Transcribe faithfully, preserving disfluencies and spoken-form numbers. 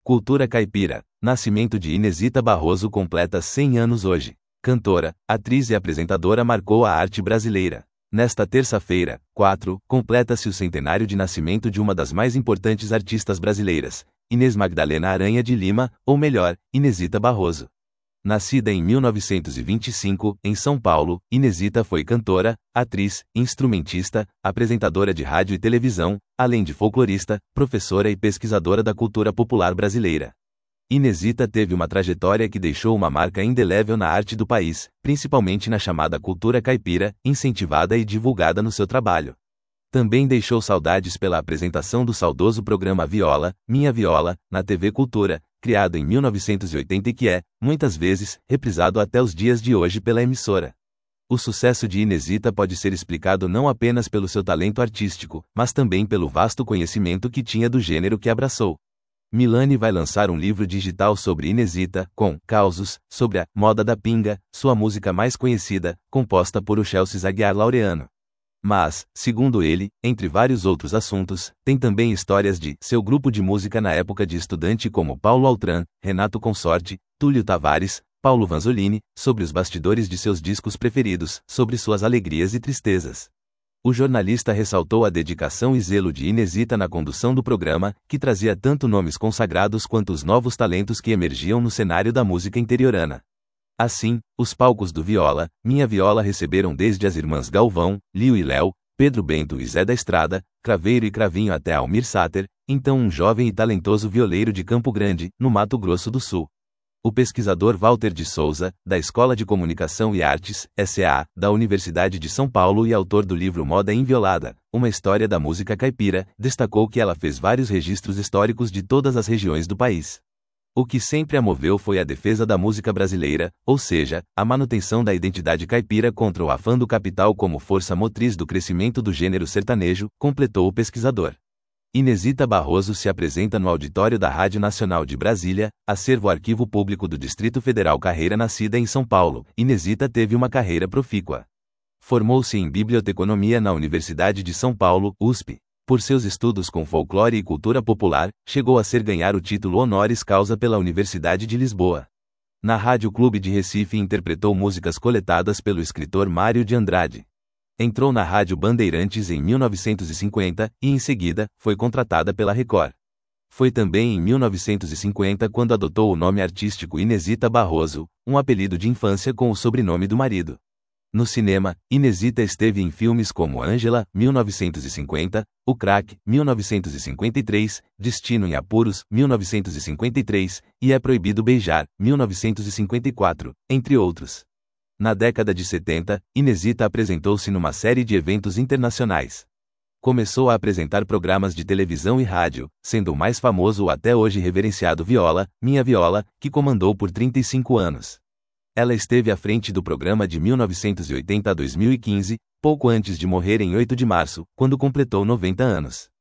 Cultura caipira. Nascimento de Inesita Barroso completa cem anos hoje. Cantora, atriz e apresentadora marcou a arte brasileira. Nesta terça-feira, quatro, completa-se o centenário de nascimento de uma das mais importantes artistas brasileiras, Inês Magdalena Aranha de Lima, ou melhor, Inesita Barroso. Nascida em mil novecentos e vinte e cinco, em São Paulo, Inesita foi cantora, atriz, instrumentista, apresentadora de rádio e televisão, além de folclorista, professora e pesquisadora da cultura popular brasileira. Inesita teve uma trajetória que deixou uma marca indelével na arte do país, principalmente na chamada cultura caipira, incentivada e divulgada no seu trabalho. Também deixou saudades pela apresentação do saudoso programa Viola, Minha Viola, na T V Cultura, criado em mil novecentos e oitenta e que é, muitas vezes, reprisado até os dias de hoje pela emissora. O sucesso de Inesita pode ser explicado não apenas pelo seu talento artístico, mas também pelo vasto conhecimento que tinha do gênero que abraçou. Milani vai lançar um livro digital sobre Inesita, com causos sobre a moda da pinga, sua música mais conhecida, composta por o Chelsea Aguiar Laureano. Mas, segundo ele, entre vários outros assuntos, tem também histórias de seu grupo de música na época de estudante como Paulo Altran, Renato Consorte, Túlio Tavares, Paulo Vanzolini, sobre os bastidores de seus discos preferidos, sobre suas alegrias e tristezas. O jornalista ressaltou a dedicação e zelo de Inesita na condução do programa, que trazia tanto nomes consagrados quanto os novos talentos que emergiam no cenário da música interiorana. Assim, os palcos do Viola, Minha Viola receberam desde as irmãs Galvão, Lio e Léo, Pedro Bento e Zé da Estrada, Craveiro e Cravinho até Almir Sater, então um jovem e talentoso violeiro de Campo Grande, no Mato Grosso do Sul. O pesquisador Walter de Souza, da Escola de Comunicação e Artes, S E A, da Universidade de São Paulo e autor do livro Moda Inviolada, uma história da música caipira, destacou que ela fez vários registros históricos de todas as regiões do país. O que sempre a moveu foi a defesa da música brasileira, ou seja, a manutenção da identidade caipira contra o afã do capital como força motriz do crescimento do gênero sertanejo, completou o pesquisador. Inesita Barroso se apresenta no auditório da Rádio Nacional de Brasília, acervo Arquivo Público do Distrito Federal. Carreira nascida em São Paulo, Inesita teve uma carreira profícua. Formou-se em biblioteconomia na Universidade de São Paulo, U S P. Por seus estudos com folclore e cultura popular, chegou a ser ganhar o título honoris causa pela Universidade de Lisboa. Na Rádio Clube de Recife interpretou músicas coletadas pelo escritor Mário de Andrade. Entrou na Rádio Bandeirantes em mil novecentos e cinquenta e, em seguida, foi contratada pela Record. Foi também em mil novecentos e cinquenta quando adotou o nome artístico Inesita Barroso, um apelido de infância com o sobrenome do marido. No cinema, Inesita esteve em filmes como Ângela, mil novecentos e cinquenta, O Crack, mil novecentos e cinquenta e três, Destino em Apuros, mil novecentos e cinquenta e três, e É Proibido Beijar, mil novecentos e cinquenta e quatro, entre outros. Na década de setenta, Inesita apresentou-se numa série de eventos internacionais. Começou a apresentar programas de televisão e rádio, sendo o mais famoso o até hoje reverenciado Viola, Minha Viola, que comandou por trinta e cinco anos. Ela esteve à frente do programa de mil novecentos e oitenta a dois mil e quinze, pouco antes de morrer em oito de março, quando completou noventa anos.